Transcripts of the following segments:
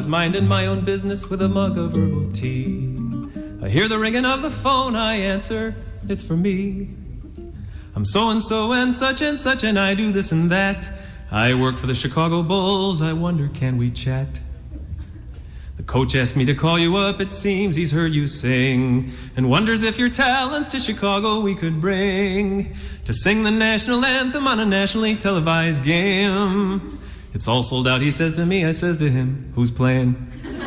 minding my own business with a mug of herbal tea. I hear the ringing of the phone, I answer, it's for me. I'm so-and-so and such, and I do this and that. I work for the Chicago Bulls, I wonder, can we chat? The coach asked me to call you up, it seems he's heard you sing, and wonders if your talents to Chicago we could bring, to sing the national anthem on a nationally televised game. It's all sold out, he says to me, I says to him, who's playing?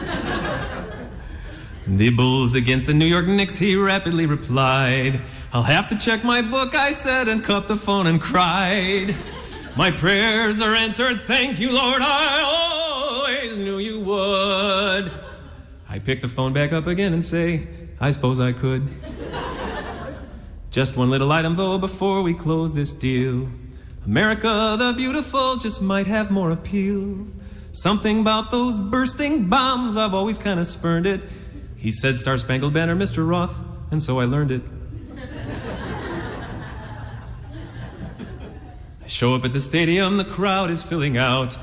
The Bulls against the New York Knicks, he rapidly replied. I'll have to check my book, I said, and cupped the phone and cried. My prayers are answered, thank you, Lord, I always knew you would. I pick the phone back up again and say, I suppose I could. Just one little item, though, before we close this deal. America the beautiful just might have more appeal. Something about those bursting bombs, I've always kind of spurned it. He said, Star Spangled Banner, Mr. Roth, and so I learned it. I show up at the stadium, the crowd is filling out.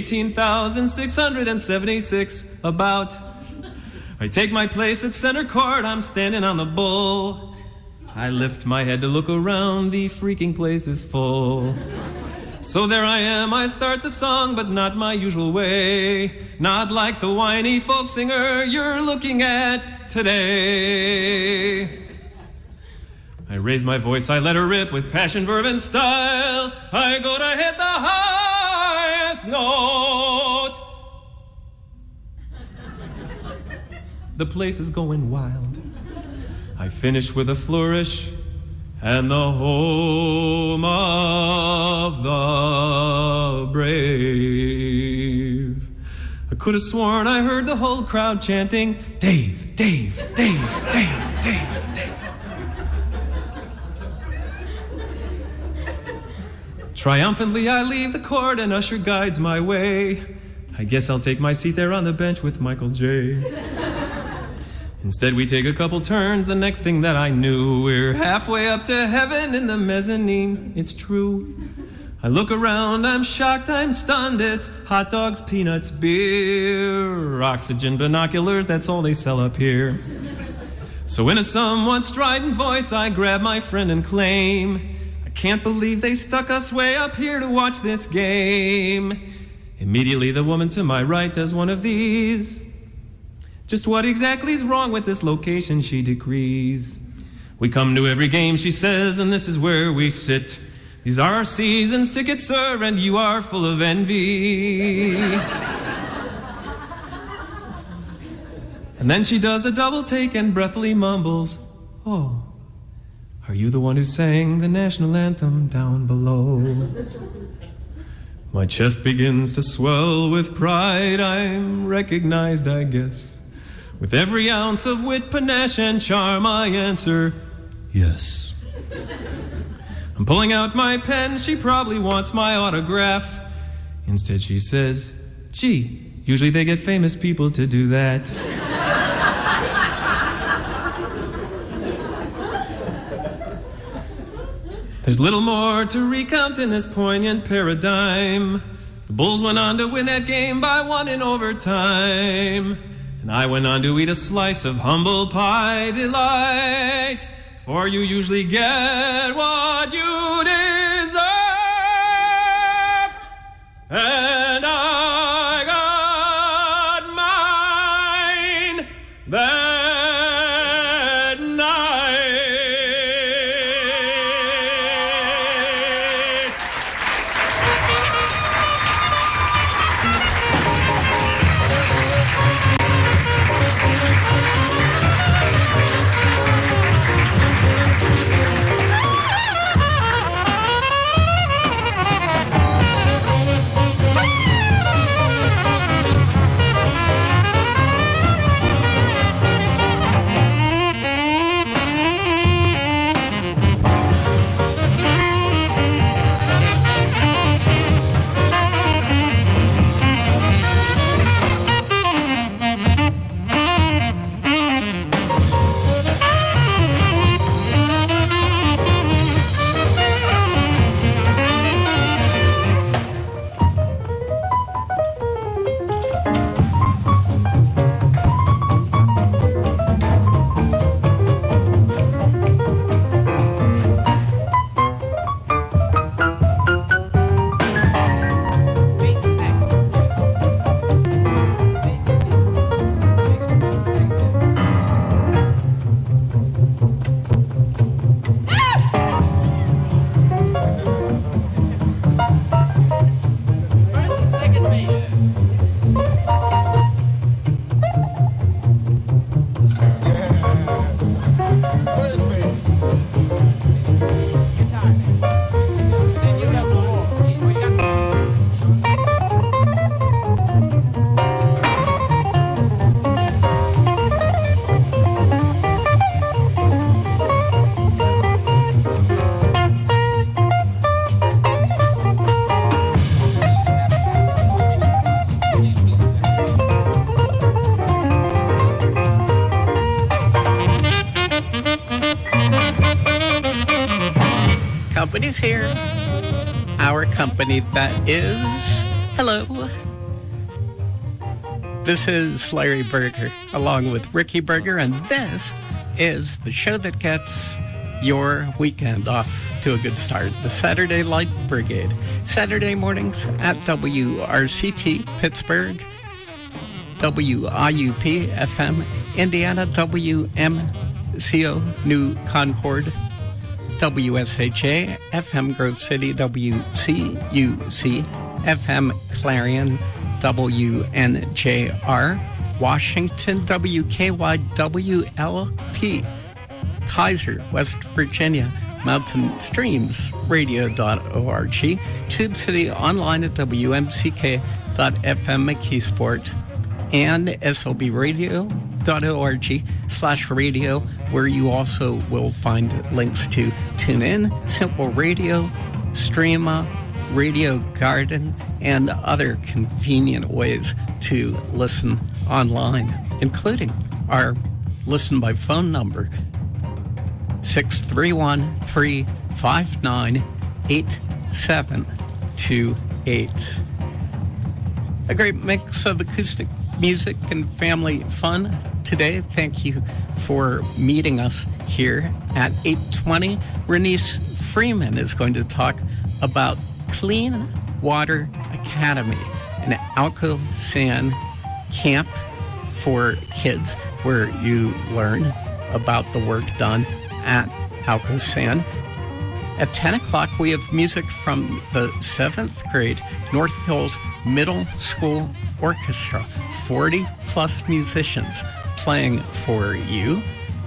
18,676 about. I take my place at center court, I'm standing on the bull. I lift my head to look around, the freaking place is full. So there I am, I start the song, but not my usual way. Not like the whiny folk singer you're looking at today. I raise my voice, I let her rip with passion, verve, and style. I go to hit the highest note. The place is going wild. I finish with a flourish, and the home of the brave. I could have sworn I heard the whole crowd chanting, Dave, Dave, Dave, Dave, Dave, Dave. Triumphantly I leave the court and usher guides my way. I guess I'll take my seat there on the bench with Michael J. Instead we take a couple turns, the next thing that I knew, we're halfway up to heaven in the mezzanine, it's true. I look around, I'm shocked, I'm stunned, it's hot dogs, peanuts, beer, oxygen binoculars, that's all they sell up here. So in a somewhat strident voice, I grab my friend and claim, I can't believe they stuck us way up here to watch this game. Immediately the woman to my right does one of these. Just what exactly is wrong with this location, she decrees. We come to every game, she says, and this is where we sit. These are our season's tickets, sir, and you are full of envy. And then she does a double take and breathily mumbles, oh, are you the one who sang the national anthem down below? My chest begins to swell with pride, I'm recognized, I guess. With every ounce of wit, panache, and charm, I answer, yes. I'm pulling out my pen, she probably wants my autograph. Instead she says, gee, usually they get famous people to do that. There's little more to recount in this poignant paradigm. The Bulls went on to win that game by 1 in overtime. And I went on to eat a slice of humble pie delight, for you usually get what you deserve, and I got mine that night. Company's here. Our company, that is. Hello. This is Larry Berger, along with Ricky Berger, and this is the show that gets your weekend off to a good start. The Saturday Light Brigade. Saturday mornings at WRCT Pittsburgh, WIUP FM Indiana, WMCO New Concord, WSHA FM Grove City, WCUC FM Clarion, WNJR Washington, WKYWLP Kaiser, West Virginia, Mountain Streams Radio.org, Tube City online at WMCK.FM McKeesport, and SLBradio.org/radio, where you also will find links to TuneIn, Simple Radio, Streama, Radio Garden, and other convenient ways to listen online, including our listen by phone number, 631-359-8728. A great mix of acoustic music and family fun today. Thank you for meeting us here at 8:20. Renice Freeman is going to talk about Clean Water Academy, an Alco San camp for kids where you learn about the work done at Alco San. At 10 o'clock, we have music from the 7th grade North Hills Middle School Orchestra. 40-plus musicians playing for you.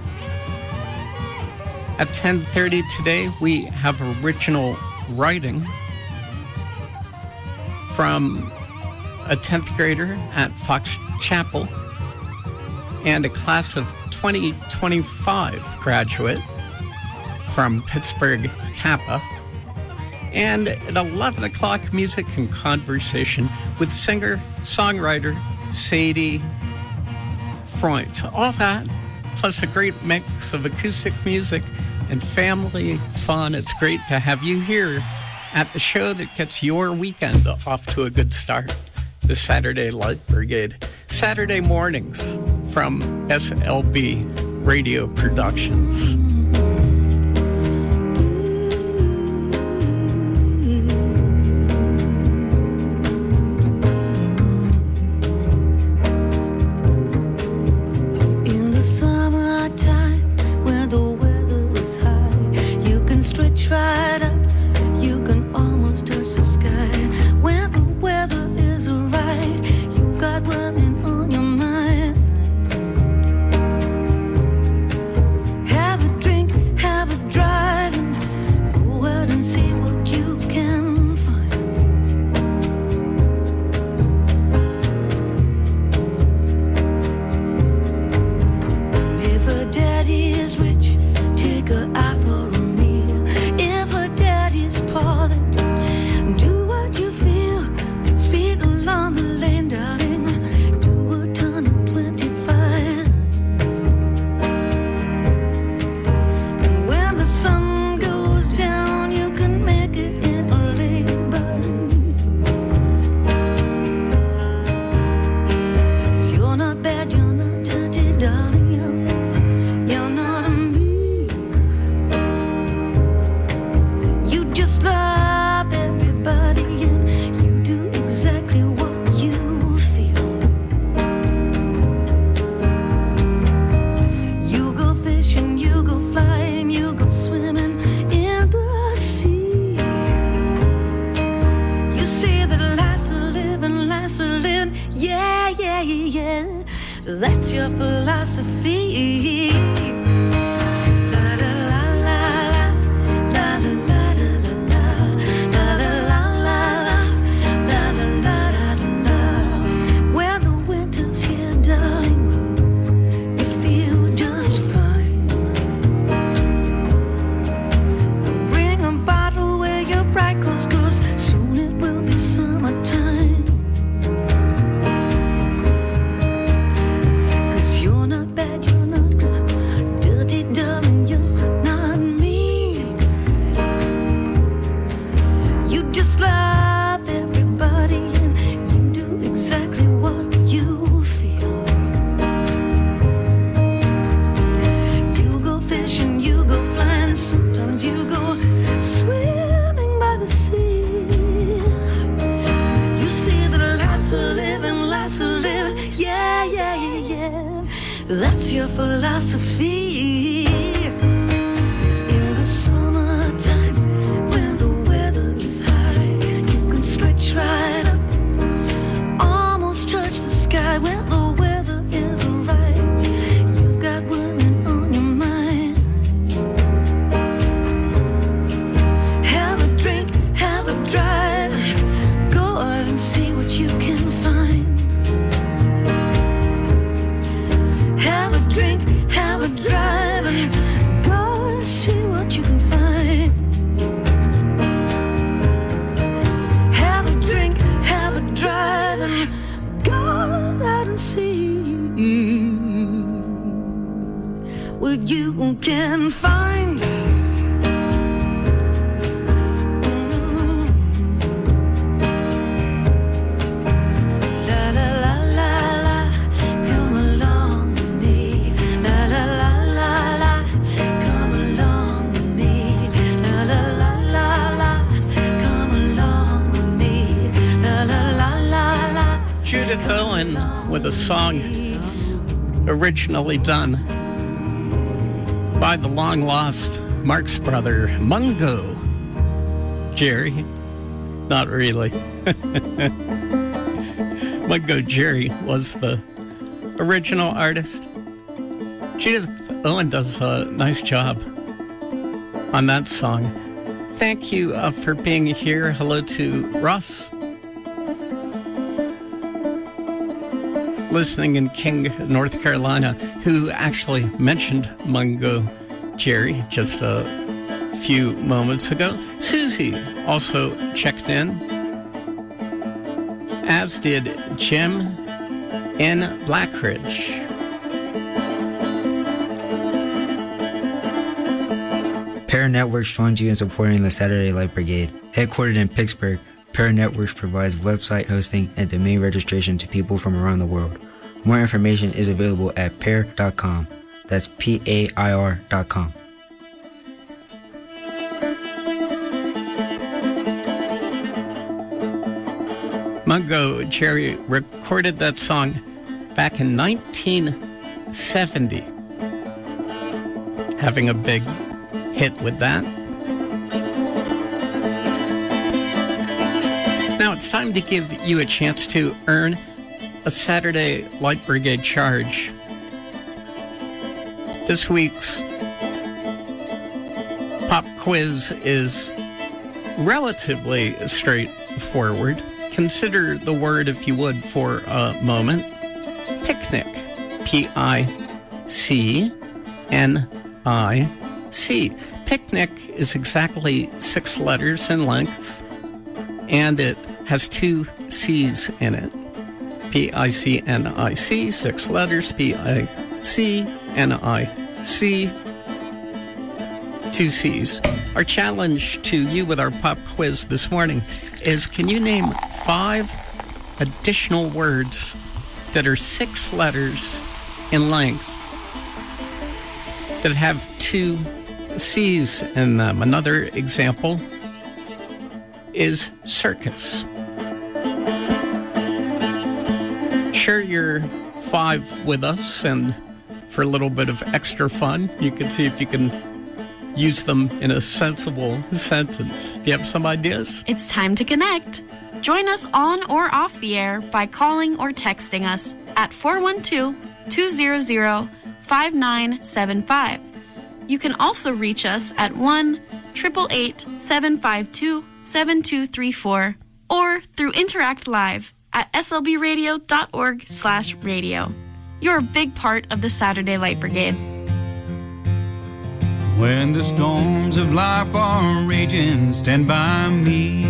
At 10:30 today, we have original writing from a 10th grader at Fox Chapel and a class of 2025 graduate from Pittsburgh Kappa. And at 11 o'clock, music and conversation with singer-songwriter Sadie Freund. All that, plus a great mix of acoustic music and family fun. It's great to have you here at the show that gets your weekend off to a good start. The Saturday Light Brigade. Saturday mornings from SLB Radio Productions. That's your philosophy. When the winter's here, darling, you feel just fine. Bring a bottle where your bright clothes, 'cause soon it will be summertime. You're not bad, you're is your philosophy? In the summertime, when the weather is high, you can stretch right up, almost touch the sky. When the weather is right, you got women on your mind. Have a drink, have a drive, go out and see what you can find. Have a drink, have a drive, and go out and see what you can find. Have a drink, have a drive, and go out and see what you can find. La la la la la, come along with me. La la la la la, come along with me. La la la la la, come along with me. La la la la la. Judith Owen with a song originally done by the long-lost Marx brother, Mungo Jerry. Not really. Mungo Jerry was the original artist. Judith Owen does a nice job on that song. Thank you for being here. Hello to Russ, listening in King, North Carolina, who actually mentioned Mungo Jerry just a few moments ago. Susie also checked in, as did Jim in Blackridge. Para Networks joins you in supporting the Saturday Light Brigade. Headquartered in Pittsburgh, Para Networks provides website hosting and domain registration to people from around the world. More information is available at pair.com. That's PAIR.com. Mungo Jerry recorded that song back in 1970, having a big hit with that. Now it's time to give you a chance to earn a Saturday Light Brigade charge. This week's pop quiz is relatively straightforward. Consider the word, if you would, for a moment. Picnic. P-I-C-N-I-C. Picnic is exactly 6 letters in length, and it has 2 C's in it. P-I-C-N-I-C, 6 letters, P-I-C-N-I-C, 2 C's. Our challenge to you with our pop quiz this morning is, can you name 5 additional words that are 6 letters in length that have 2 C's in them? Another example is circus. Share your 5 with us, and for a little bit of extra fun, you can see if you can use them in a sensible sentence. Do you have some ideas? It's time to connect. Join us on or off the air by calling or texting us at 412-200-5975. You can also reach us at 1-888-752-7234 or through Interact Live at slbradio.org/radio. You're a big part of the Saturday Light Brigade. When the storms of life are raging, stand by me.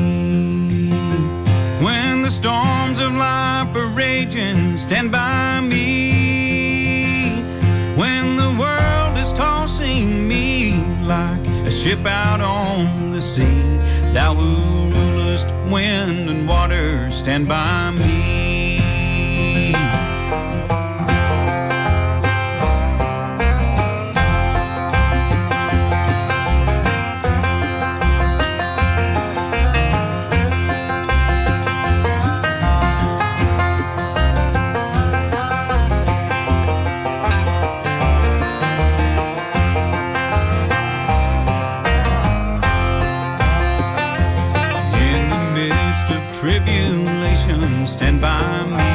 When the storms of life are raging, stand by me. When the world is tossing me like a ship out on the sea, thou who rulest wind and water, stand by me. tribulation, stand by me.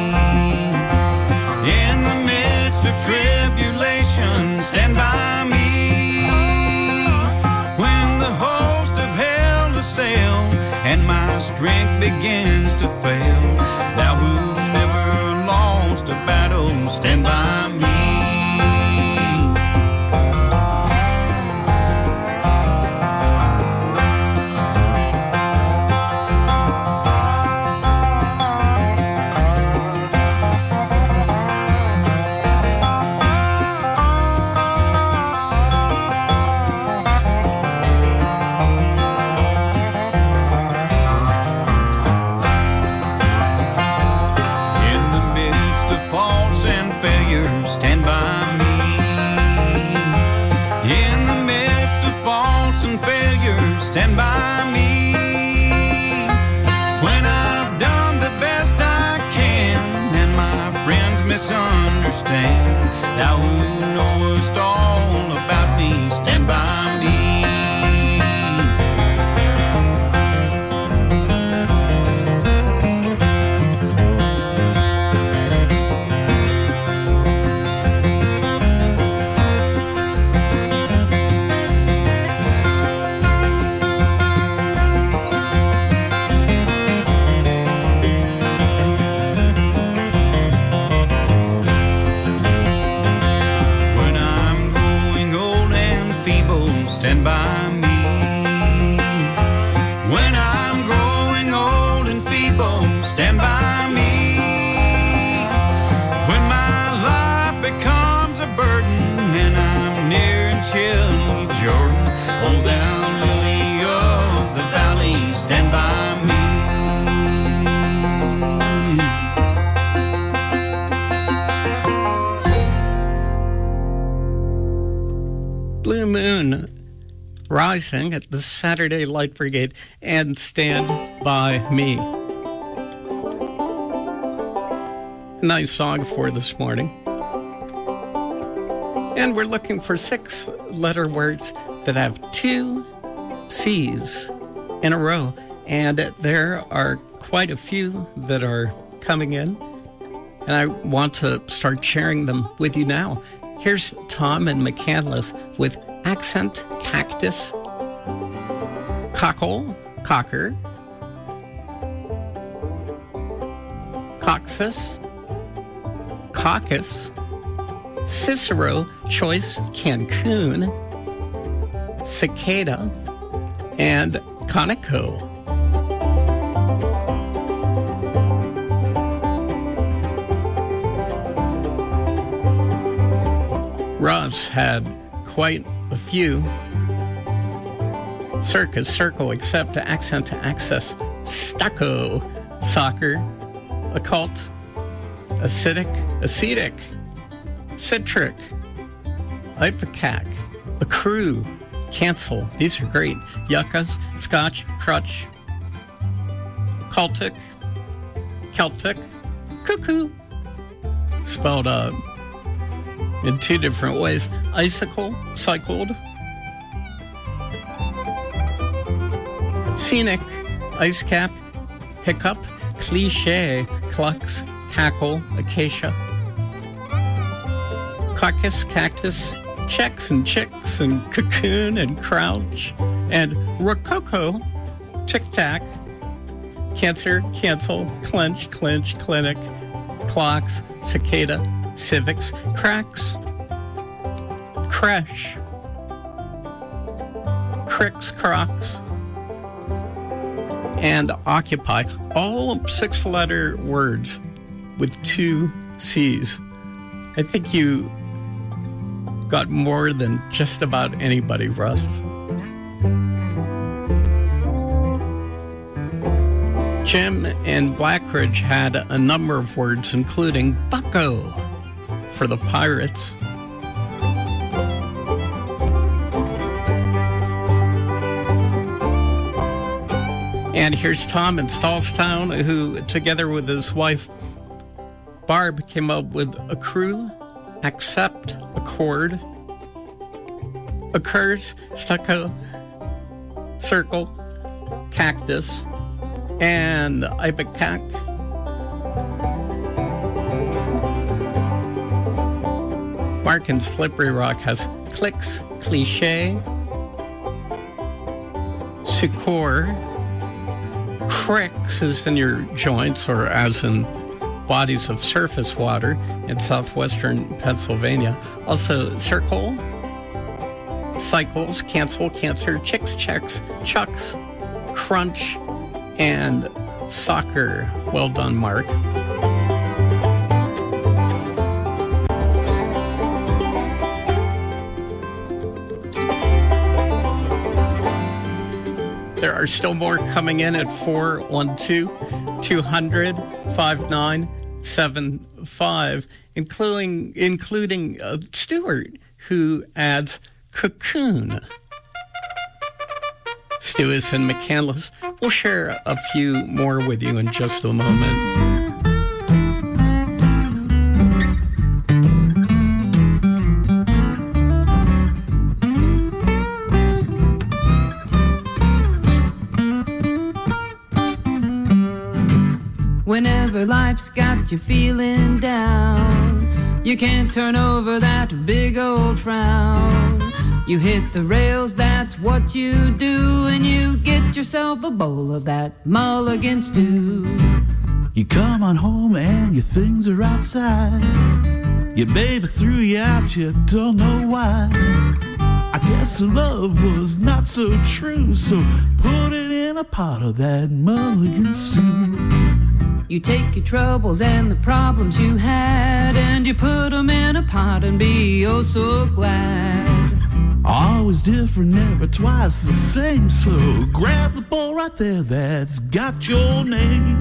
In the midst of tribulation, stand by me. When the host of hell assail and my strength begins to fail, thou who never lost a battle, stand by me. Stand by me. When I've done the best I can and my friends misunderstand, thou who knowest all about me, stand by me. Stand by me. When I'm growing old and feeble, stand by me. When my life becomes a burden and I'm near and chilly Jordan, oh thou lily of the valley, stand by me. Blue Moon Rising at the Saturday Light Brigade and Stand By Me. A nice song for this morning. And we're looking for 6-letter words that have 2 C's in a row. And there are quite a few that are coming in. And I want to start sharing them with you now. Here's Tom and McCandless with Accent, Cactus, Cockle, Cocker, Coxus, Caucus, Cicero, Choice, Cancun, Cicada, and Conoco. Ross had quite a few. Circus, circle, accept, accent to access, stucco, soccer, occult, acidic, acetic, citric, ipecac, accrue, cancel. These are great. Yuccas, scotch, crutch, cultic, Celtic, cuckoo, spelled out in 2 different ways. Icicle, cycled. Scenic, ice cap, hiccup, cliche, clucks, cackle, acacia. Caucus, cactus, checks and chicks and cocoon and crouch. And rococo, tic-tac, cancer, cancel, clench, clinch, clinic, clocks, cicada, civics, cracks, crash, cricks, crocs, and occupy. All 6-letter words with 2 C's. I think you got more than just about anybody, Russ. Jim and Blackridge had a number of words, including bucko for the Pirates. And here's Tom in Stallstown, who, together with his wife, Barb, came up with accrue, accept, accord, occurs, stucco, circle, cactus, and Ipecac. Mark and Slippery Rock has Clicks, Cliche, Sucor. Cricks is in your joints, or as in bodies of surface water in southwestern Pennsylvania. Also, Circle, Cycles, Cancel, Cancer, Chicks, Checks, Chucks, Crunch, and Soccer. Well done, Mark. There are still more coming in at 412-200-5975, including Stuart, who adds Cocoon. Stu is in McCandless. We'll share a few more with you in just a moment. Whenever life's got you feeling down, you can't turn over that big old frown. You hit the rails, that's what you do, and you get yourself a bowl of that mulligan stew. You come on home and your things are outside. Your baby threw you out, you don't know why. I guess love was not so true, so put it in a pot of that mulligan stew. You take your troubles and the problems you had, and you put them in a pot and be oh so glad. Always different, never twice the same, so grab the bowl right there that's got your name.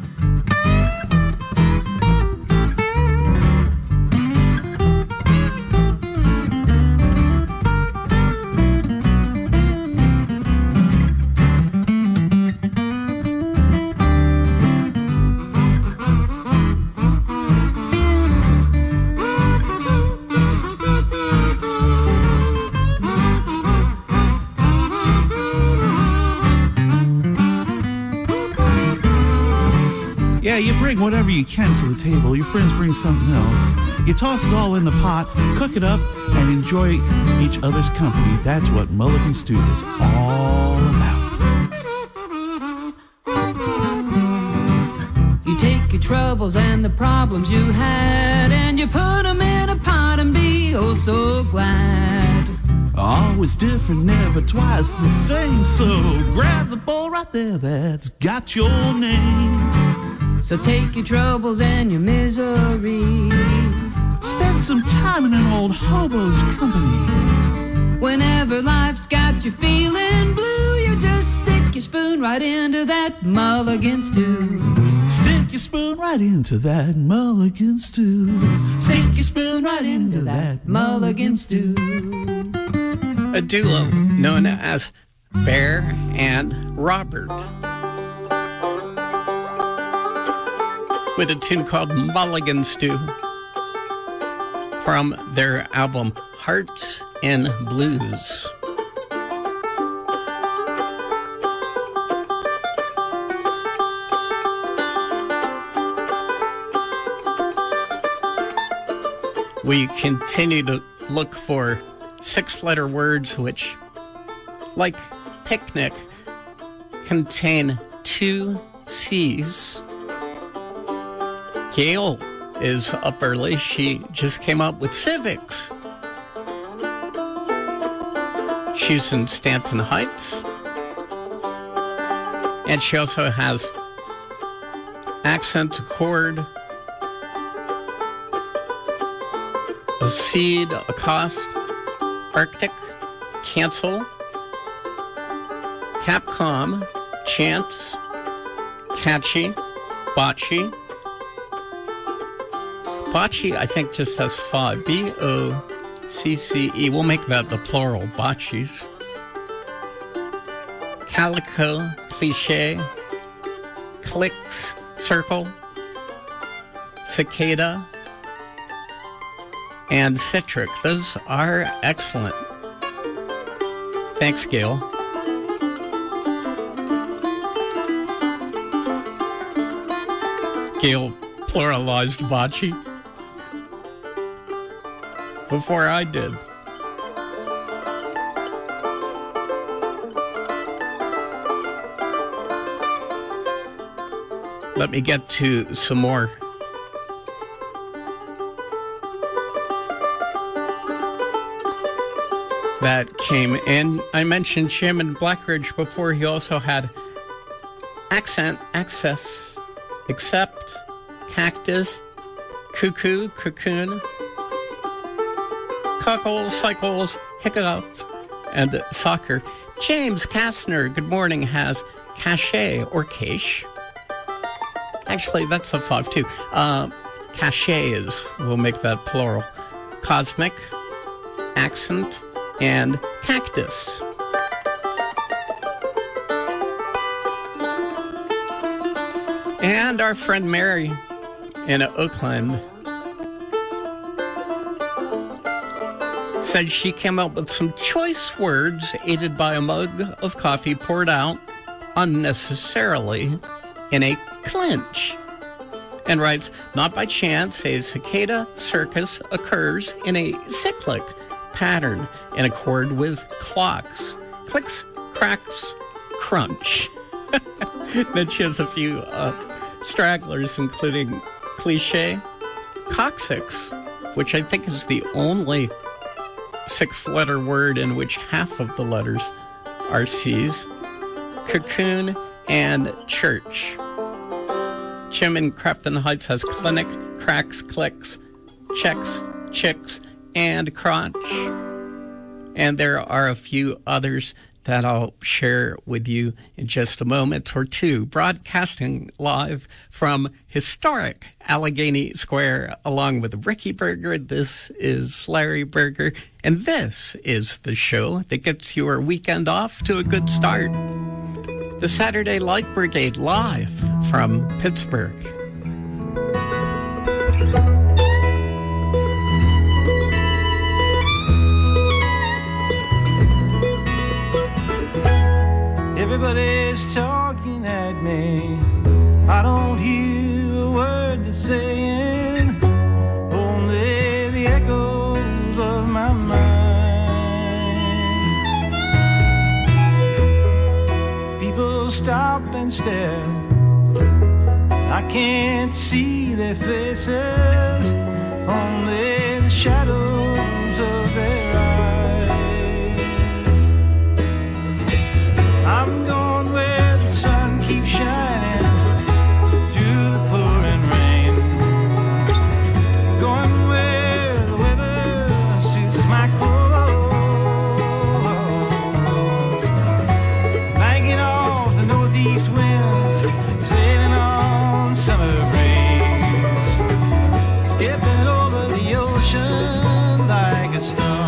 Yeah, you bring whatever you can to the table. Your friends bring something else. You toss it all in the pot, cook it up, and enjoy each other's company. That's what Mulligan Stew is all about. You take your troubles and the problems you had, and you put them in a pot and be oh so glad. Always different, never twice the same, so grab the bowl right there that's got your name. So take your troubles and your misery, spend some time in an old hobo's company. Whenever life's got you feeling blue, you just stick your spoon right into that mulligan stew. Stick your spoon right into that mulligan stew. Stick your spoon right into that mulligan stew. A duo known as Bear and Robert, with a tune called Mulligan Stew from their album Hearts and Blues. We continue to look for 6-letter words which, like picnic, contain 2 C's. Gail is up early. She just came up with civics. She's in Stanton Heights. And she also has accent, accord, a seed, accost, Arctic, cancel, Capcom, chance, catchy, bocce. Bocce, I think, just has 5. B-O-C-C-E. We'll make that the plural, bocces. Calico, cliche, clicks, circle, cicada, and citric. Those are excellent. Thanks, Gail. Gail pluralized bocce before I did. Let me get to some more. That came in. I mentioned Jim in Blackridge before. He also had accent, access, accept, cactus, cuckoo, cocoon, cuckle, cycles, hiccup, and soccer. James Kastner, good morning, has cachet or cache. Actually, that's a 5 too. Cachet is, we'll make that plural. Cosmic, accent, and cactus. And our friend Mary in Oakland said she came up with some choice words aided by a mug of coffee poured out unnecessarily in a clinch. And writes, not by chance, a cicada circus occurs in a cyclic pattern in accord with clocks. Clicks, cracks, crunch. Then she has a few stragglers, including cliche, coccyx, which I think is the only 6-letter word in which half of the letters are C's, cocoon, and church. Jim in Crafton Heights has clinic, cracks, clicks, checks, chicks, and crotch. And there are a few others that I'll share with you in just a moment or two. Broadcasting live from historic Allegheny Square along with Ricky Berger. This is Larry Berger, and this is the show that gets your weekend off to a good start. The Saturday Light Brigade live from Pittsburgh. Everybody's talking at me. I don't hear a word they're saying, only the echoes of my mind. People stop and stare. I can't see their faces, only the shadows of their eyes. I'm going where the sun keeps shining through the pouring rain, going where the weather suits my clothes, banking off the northeast winds, sailing on summer breeze, skipping over the ocean like a stone.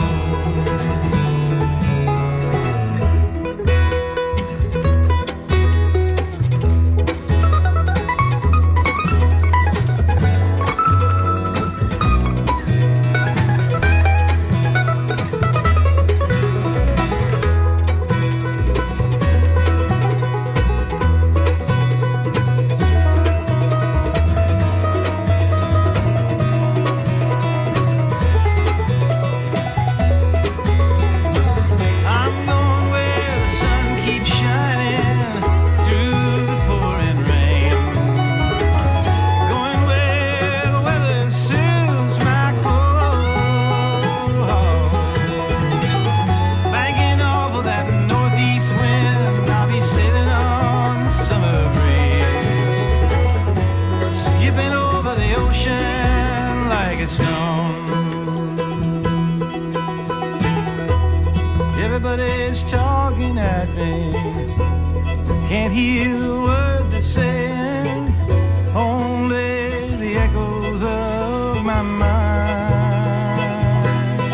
Everybody's talking at me. Can't hear a word they're saying, only the echoes of my mind.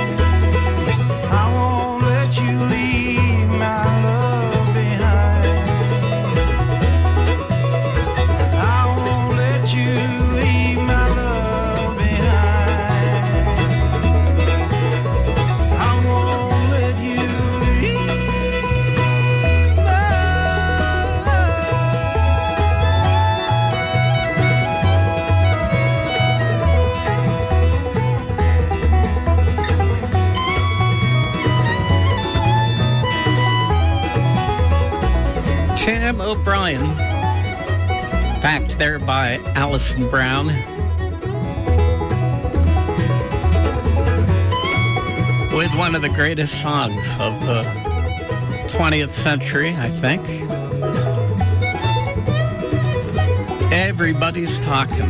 I won't let you leave my love behind. I won't let you leave my love behind. I won't let you leave my love. Tim O'Brien, backed there by Alison Brown. With one of the greatest songs of the 20th century, I think. Everybody's Talking.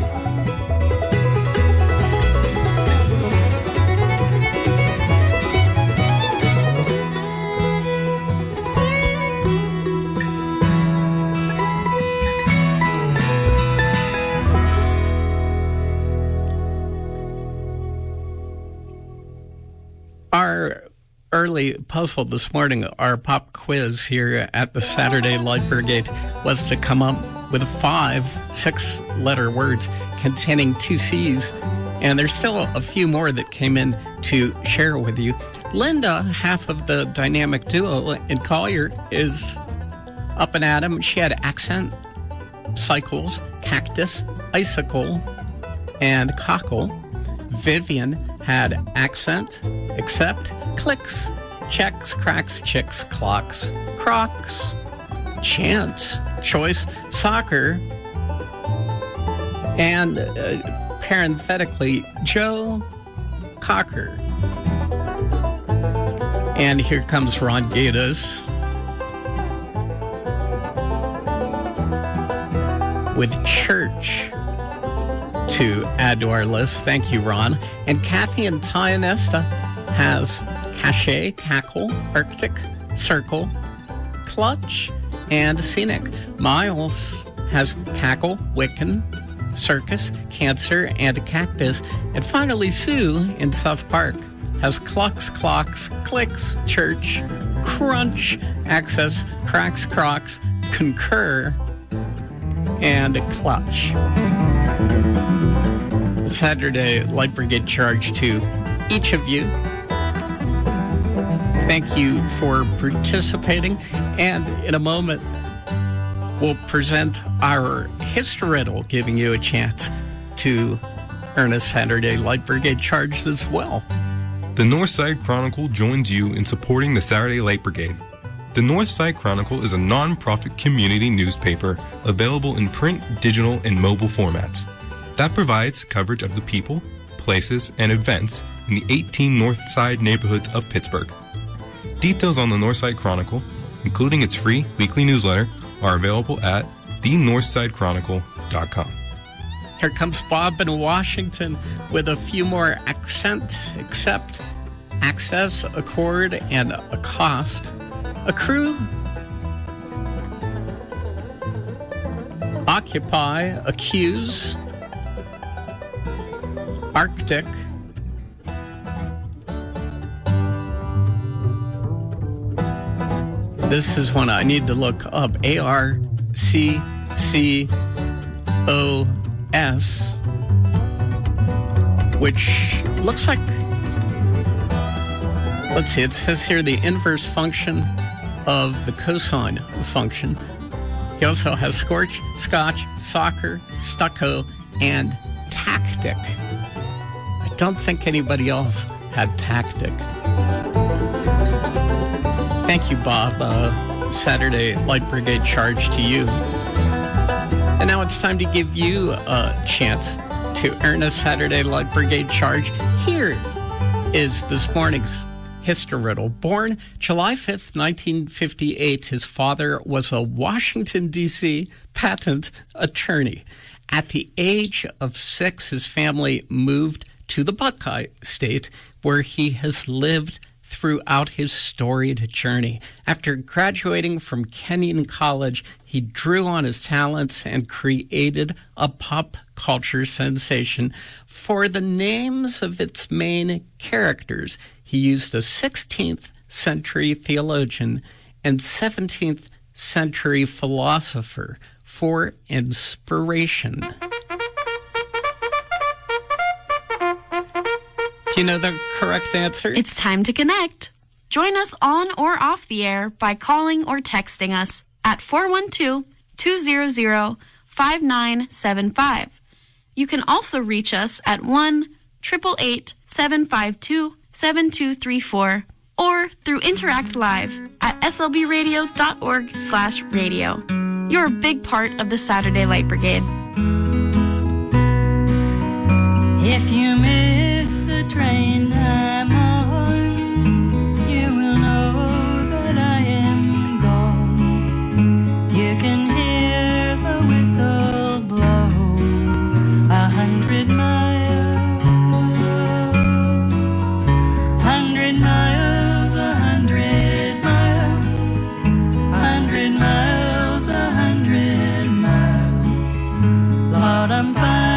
Our early puzzle this morning, our pop quiz here at the Saturday Light Brigade, was to come up with 5 6-letter words containing 2 C's. And there's still a few more that came in to share with you. Linda, half of the dynamic duo in Collier, is up and at 'em. She had accent, cycles, cactus, icicle, and cockle. Vivian had accent, accept, clicks, checks, cracks, chicks, clocks, crocs, chance, choice, soccer, and parenthetically, Joe Cocker. And here comes Ron Gatiss with church to add to our list. Thank you, Ron. And Kathy and Tyanesta has cachet, cackle, arctic, circle, clutch, and scenic. Miles has cackle, Wiccan, circus, cancer, and cactus. And finally, Sue in South Park has clucks, clocks, clicks, church, crunch, access, cracks, crocs, concur, and clutch. Saturday Light Brigade charge to each of you. Thank you for participating. And in a moment, we'll present our history riddle, giving you a chance to earn a Saturday Light Brigade charge as well. The Northside Chronicle joins you in supporting the Saturday Light Brigade. The Northside Chronicle is a non-profit community newspaper available in print, digital, and mobile formats that provides coverage of the people, places, and events in the 18 Northside neighborhoods of Pittsburgh. Details on the Northside Chronicle, including its free weekly newsletter, are available at thenorthsidechronicle.com. Here comes Bob in Washington with a few more accent, accept, access, accord, and accost. Accrue, occupy, accuse, Arctic, this is one I need to look up, ARCCOS, which looks like, let's see, it says here the inverse function of the cosine function. He also has scorch, scotch, soccer, stucco, and tactic. I don't think anybody else had tactic. Thank you, Bob. Saturday Light Brigade charge to you. And now it's time to give you a chance to earn a Saturday Light Brigade charge. Here is this morning's history riddle. Born July 5th, 1958, his father was a Washington, D.C. patent attorney. At the age of 6, his family moved to the Buckeye State, where he has lived throughout his storied journey. After graduating from Kenyon College, he drew on his talents and created a pop culture sensation. For the names of its main characters, he used a 16th century theologian and 17th century philosopher for inspiration. Do you know the correct answer? It's time to connect. Join us on or off the air by calling or texting us at 412-200-5975. You can also reach us at 1-888-752-7234 or through Interact Live at slbradio.org/radio. You're a big part of the Saturday Light Brigade. If you miss the train I'm on, you will know that I am gone. You can hear the whistle blow 100 miles, 100 miles, 100 miles, 100 miles, 100 miles. Lord, I'm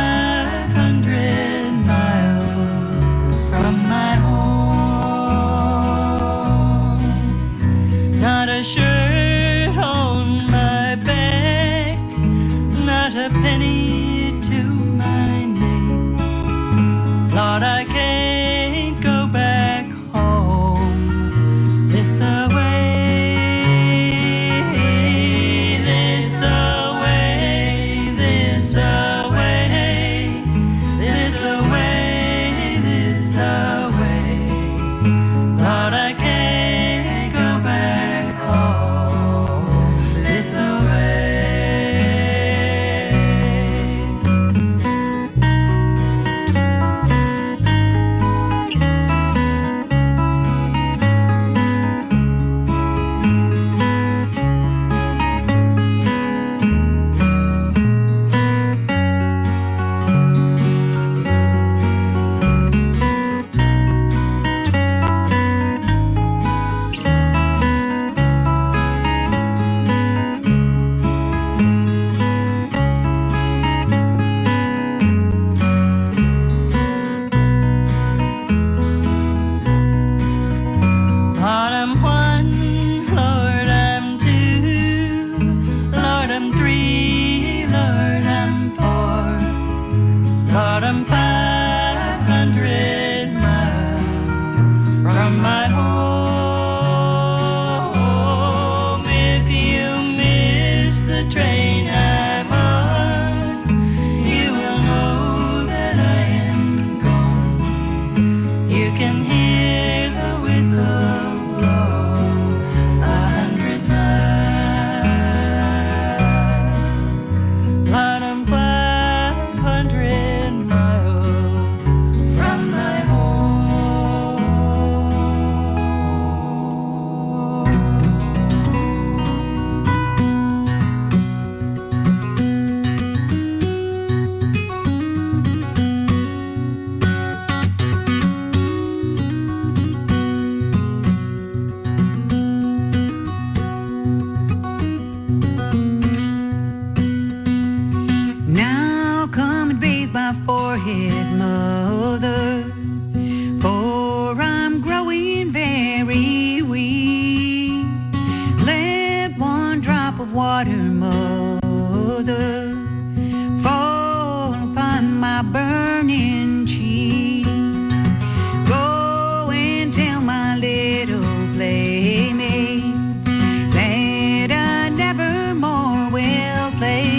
500 miles from my home. Not a shirt on my back, not a penny to my name. Lord, I can't go back home this away, this away, this away, this away, this away. Lord, I can't go back home this away. Lord, I'm 1, Lord, I'm 2, Lord, I'm 3, Lord, I'm 4, Lord, I'm 500 miles from my home. If you miss the train I'm on, you will know that I am gone. You can hear the whistle blow 100 miles. Lord, I'm 500 miles from my Now come and bathe my forehead, mother, for I'm growing very weak. Let one drop of water, mother, fall upon my burning cheek. Go and tell my little playmate that I never more will play.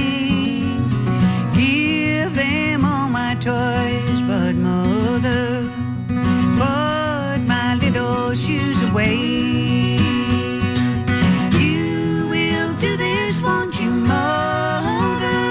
Give them all my toys, but mother, put my little shoes away. You will do this, won't you, mother?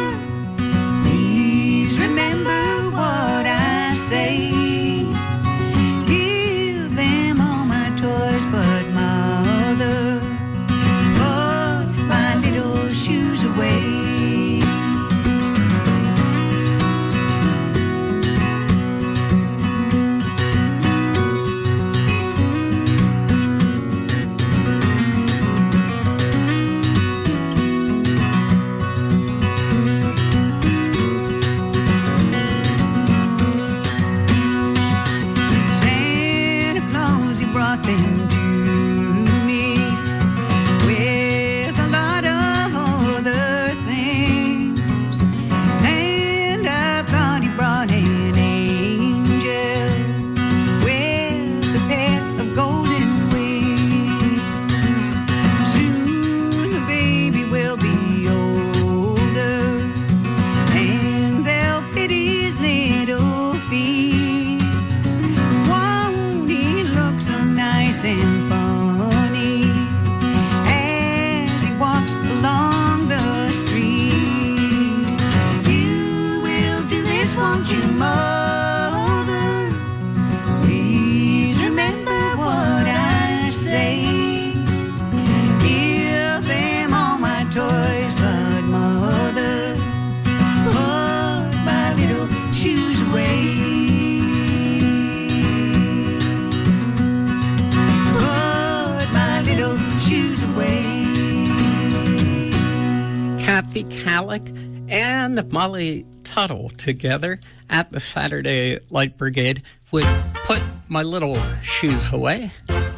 Kathy Kallick and Molly Tuttle together at the Saturday Light Brigade with Put My Little Shoes Away.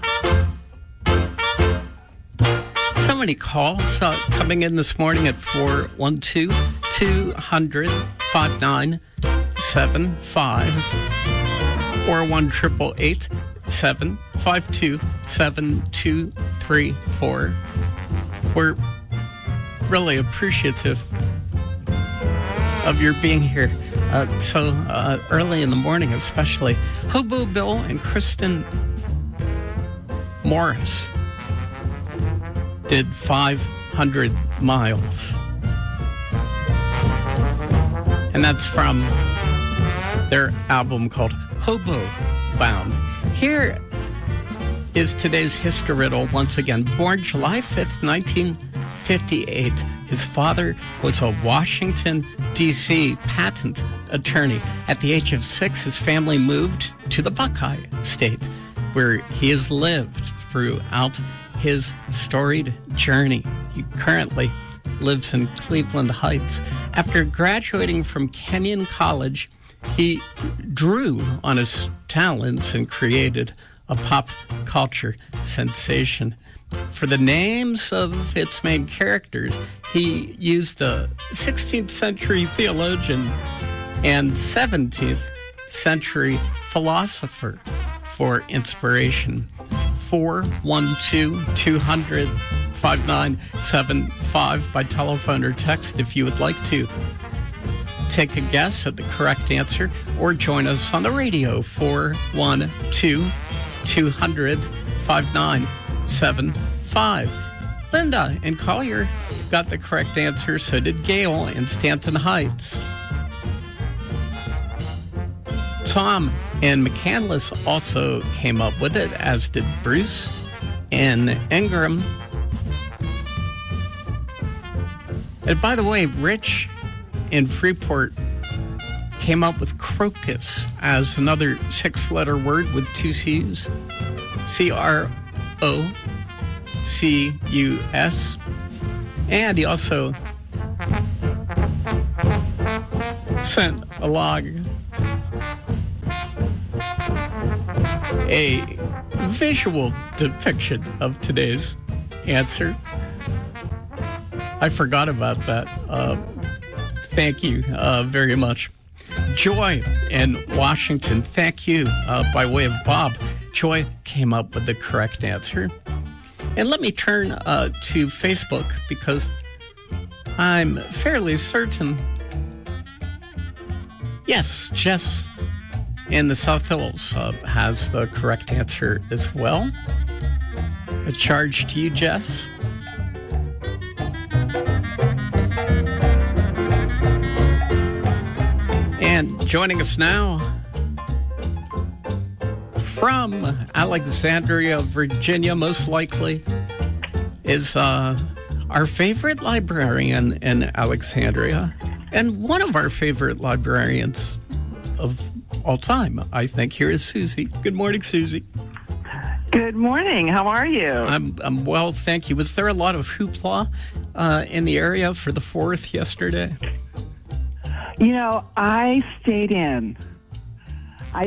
So many calls coming in this morning at 412-200-5975 or 1-888-752-7234. We're really appreciative of your being here so early in the morning, especially. Hobo Bill and Kristen Morris did 500 miles. And that's from their album called Hobo Bound. Here is today's history riddle once again. Born July 5th, 1958, his father was a Washington, D.C. patent attorney. At the age of 6, his family moved to the Buckeye State, where he has lived throughout his storied journey. He currently lives in Cleveland Heights. After graduating from Kenyon College, he drew on his talents and created a pop culture sensation. For the names of its main characters, he used a 16th century theologian and 17th century philosopher for inspiration. 412-200-5975 by telephone or text if you would like to take a guess at the correct answer, or join us on the radio. 412-200-5975. Linda in Collier got the correct answer, so did Gail in Stanton Heights. Tom and McCandless also came up with it, as did Bruce and Ingram. And by the way, Rich in Freeport came up with crocus as another 6-letter word with 2 C's. C-R-O-C-U-S. And he also sent along a visual depiction of today's answer. I forgot about that. Thank you very much. Joy in Washington, thank you by way of Bob. Joy came up with the correct answer. And let me turn to Facebook, because I'm fairly certain, yes, Jess in the South Hills has the correct answer as well. A charge to you, Jess. And joining us now from Alexandria, Virginia, most likely, is our favorite librarian in Alexandria, and one of our favorite librarians of all time, I think. Here is Susie. Good morning, Susie. Good morning. How are you? I'm well, thank you. Was there a lot of hoopla in the area for the 4th yesterday? You know, I stayed in. I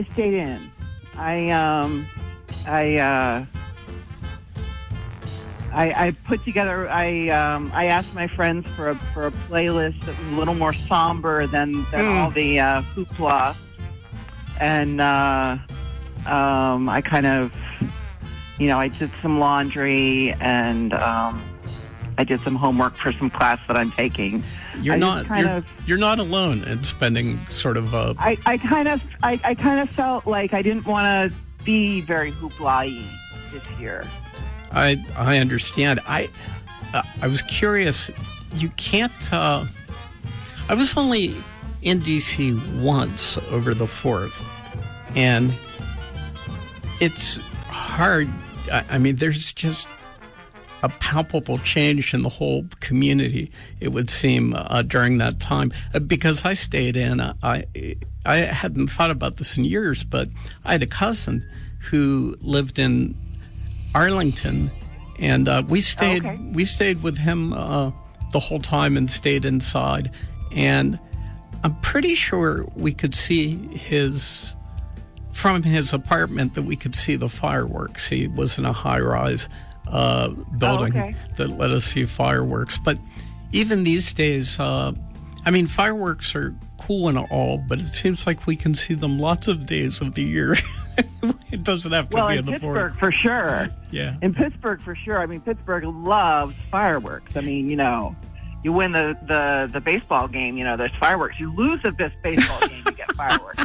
put together. I asked my friends for a playlist that was a little more somber than all the hoopla, and I kind of, I did some laundry and I did some homework for some class that I'm taking. You're not alone in spending sort of a... I kind of felt like I didn't want to be very hoopla-y this year. I understand. I was curious. You can't... I was only in D.C. once over the 4th, and it's hard. I mean, there's just a palpable change in the whole community, it would seem, during that time. Because I stayed in, I hadn't thought about this in years, but I had a cousin who lived in Arlington, and we stayed with him the the whole time and stayed inside. And I'm pretty sure we could see from his apartment that we could see the fireworks. He was in a high-rise building that let us see fireworks. But even these days, fireworks are cool and all, but it seems like we can see them lots of days of the year. It doesn't have to be in the Pittsburgh 4th. for sure. Yeah. In Pittsburgh for sure. I mean, Pittsburgh loves fireworks. I mean, you win the baseball game, there's fireworks. You lose this baseball game, you get fireworks.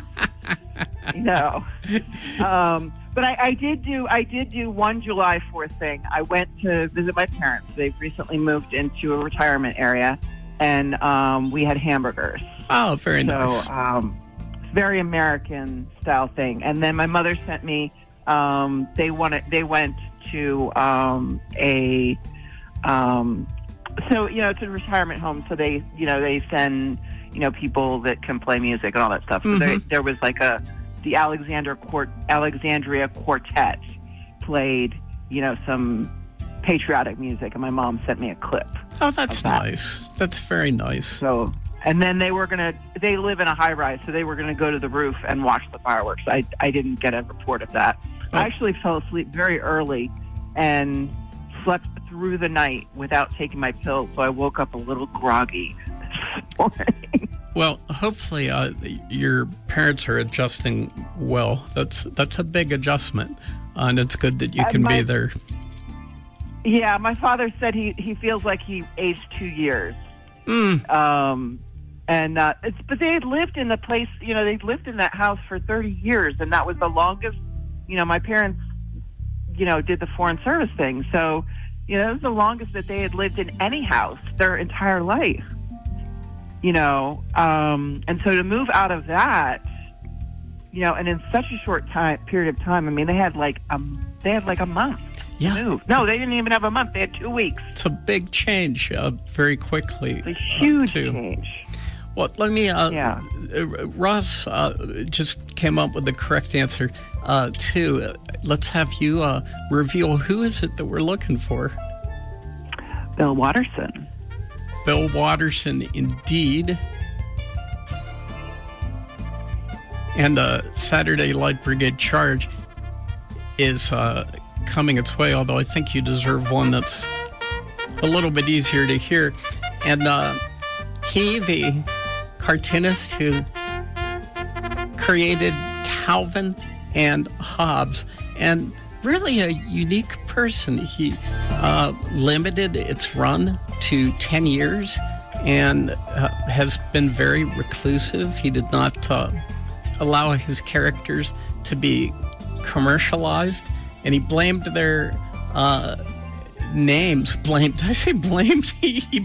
But I did do one July 4th thing. I went to visit my parents. They've recently moved into a retirement area, and we had hamburgers. Oh, very nice. So, very American style thing. And then my mother sent me. They went to it's a retirement home. So they send people that can play music and all that stuff. So there was like the Alexandria Quartet played some patriotic music, and my mom sent me a clip. Oh, that's nice. That's very nice. So. And then they live in a high rise, so they were going to go to the roof and watch the fireworks. I didn't get a report of that. Oh. I actually fell asleep very early and slept through the night without taking my pills, so I woke up a little groggy this morning. Well, hopefully your parents are adjusting well. That's a big adjustment, and it's good that you can be there. Yeah, my father said he feels like he aged 2 years. But they had lived in the place, they'd lived in that house for 30 years, and that was the longest, my parents, did the foreign service thing. So, it was the longest that they had lived in any house their entire life, and so to move out of that, and in such a short period of time, I mean, they had like a month. Yeah. To move. No, they didn't even have a month. They had 2 weeks. It's a big change very quickly. It's a huge change. Well, let me, Ross just came up with the correct answer, too. Let's have you reveal who is it that we're looking for. Bill Watterson. Bill Watterson, indeed. And Saturday Light Brigade Charge is coming its way, although I think you deserve one that's a little bit easier to hear. And he, the cartoonist who created Calvin and Hobbes, and really a unique person. He limited its run to 10 years and has been very reclusive. He did not allow his characters to be commercialized, and he blamed their names. He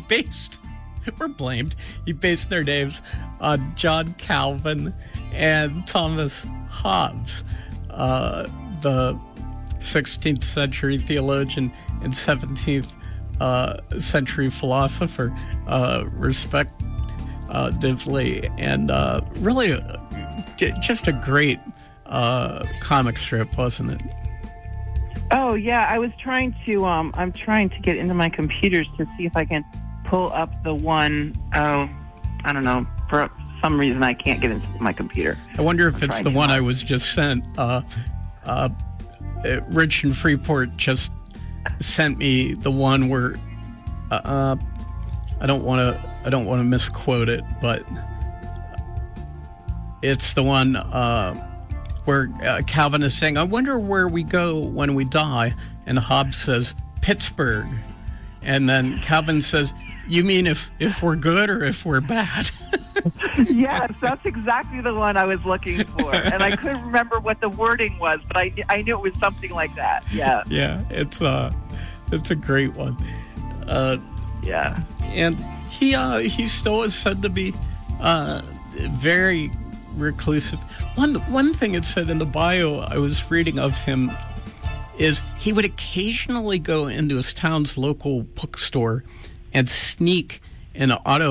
based their names on John Calvin and Thomas Hobbes, the 16th century theologian and 17th century philosopher, respectively, and really just a great comic strip, wasn't it? Oh yeah, I was trying to. I'm trying to get into my computers to see if I can pull up the one. I don't know. For some reason, I can't get into my computer. I wonder if it's the one I was just sent. Rich in Freeport just sent me the one where I don't want to misquote it, but it's the one where Calvin is saying, "I wonder where we go when we die," and Hobbes says, "Pittsburgh," and then Calvin says, "You mean if we're good or if we're bad?" Yes, that's exactly the one I was looking for, and I couldn't remember what the wording was, but I knew it was something like that. Yeah. Yeah, it's a great one. Yeah, and he still is said to be very reclusive. One thing it said in the bio I was reading of him is he would occasionally go into his town's local bookstore and sneak an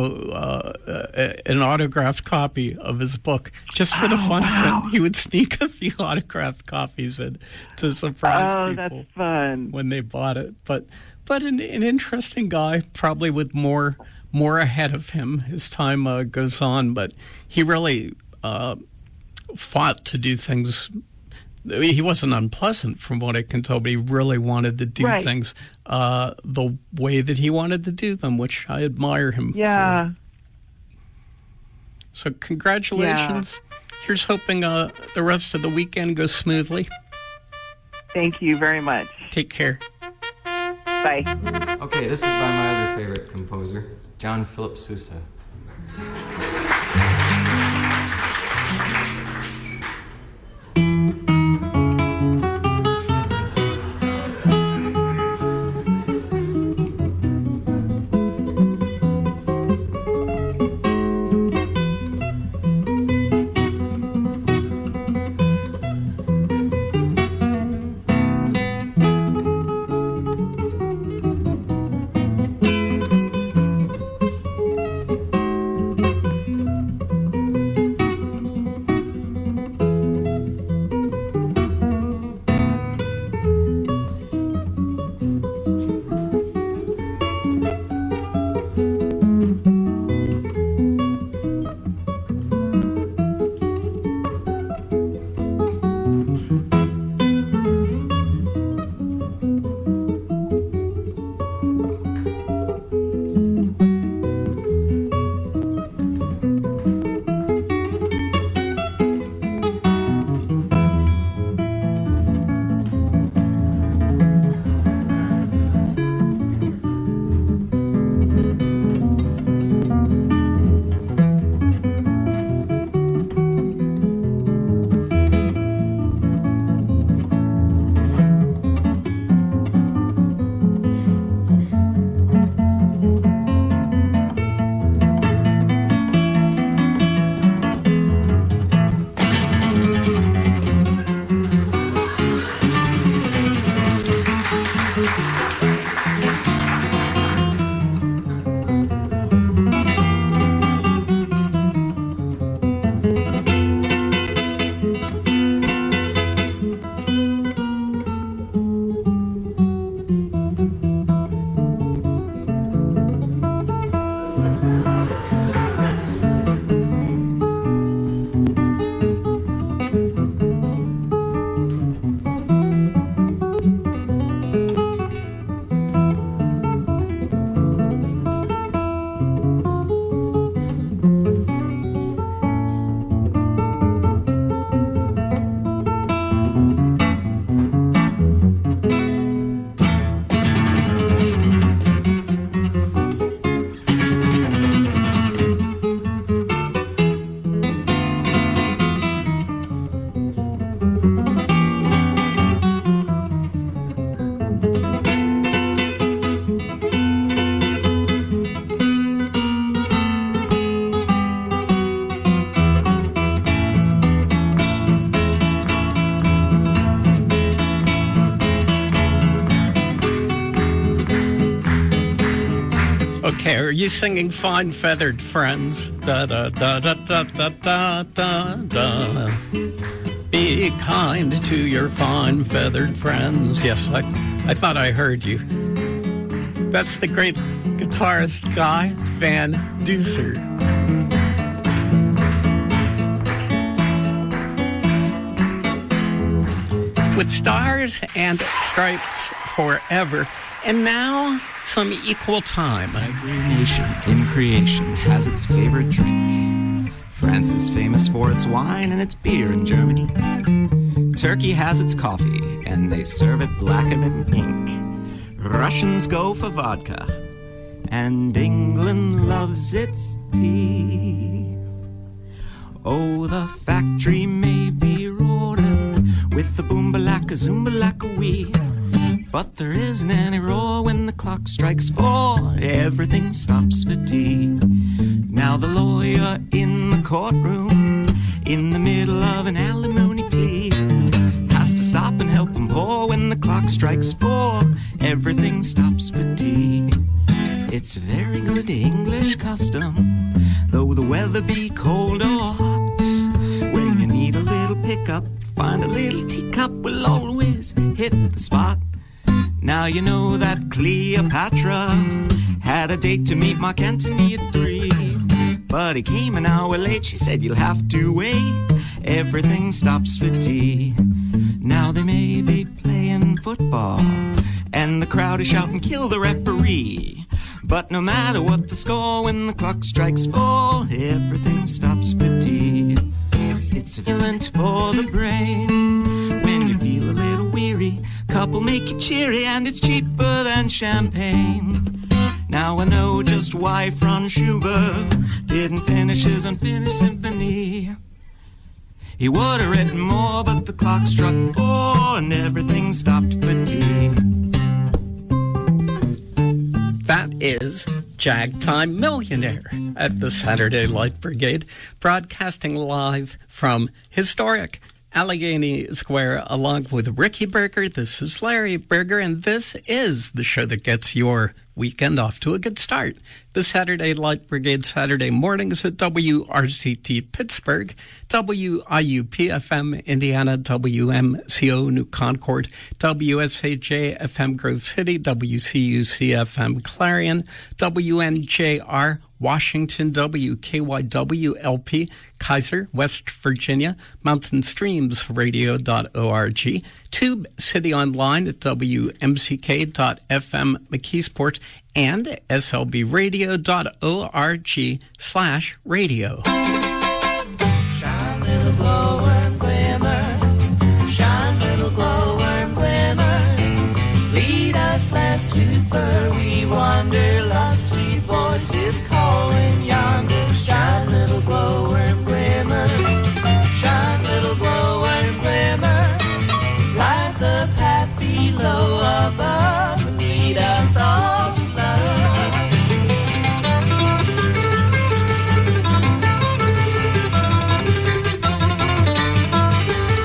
autographed copy of his book just for the fun of it. He would sneak a few autographed copies in to surprise people that's fun. when they bought it. But but an interesting guy, probably with more ahead of him as time goes on. But he really fought to do things. He wasn't unpleasant from what I can tell, but he really wanted to do things the way that he wanted to do them, which I admire him for. So congratulations. Here's hoping the rest of the weekend goes smoothly. Thank you very much. Take care. Bye. Okay, this is by my other favorite composer, John Philip Sousa. Okay, are you singing Fine Feathered Friends? Da da da da da da da da da. Be kind to your fine feathered friends. Yes, I thought I heard you. That's the great guitarist Guy Van Duser. With stars and stripes forever. And now, some equal time. Every nation in creation has its favorite drink. France is famous for its wine and its beer in Germany. Turkey has its coffee, and they serve it blacker than ink. Russians go for vodka, and England loves its tea. Oh, the factory may be roaring with the boom-balaka, zoom-balaka-wee. But there isn't any roar when the clock strikes 4. Everything stops for tea. Now the lawyer in the courtroom, in the middle of an alimony plea, has to stop and help him pour. When the clock strikes 4, everything stops for tea. It's a very good English custom, though the weather be cold or hot. When you need a little pickup, find a little teacup will always hit the spot. Now you know that Cleopatra had a date to meet Mark Antony at 3. But he came an hour late, she said you'll have to wait. Everything stops for tea. Now they may be playing football, and the crowd is shouting, kill the referee. But no matter what the score, when the clock strikes 4, everything stops for tea. It's a stimulant for the brain. When you feel a little weary, couple make you cheery, and it's cheaper than champagne. Now I know just why Franz Schubert didn't finish his unfinished symphony. He would have written more, but the clock struck 4 and everything stopped for tea. That is Jagtime Millionaire at the Saturday Light Brigade, broadcasting live from historic Allegheny Square along with Ricky Berger. This is Larry Berger, and this is the show that gets your weekend off to a good start. The Saturday Light Brigade, Saturday mornings at WRCT Pittsburgh, WIUP-FM Indiana, WMCO New Concord, WSAJ-FM Grove City, WCUC-FM Clarion, WNJR Washington, WKYW-LP Kaiser, West Virginia, mountainstreamsradio.org, Tube City Online at WMCK.FM McKeesport, and SLBradio.org/radio.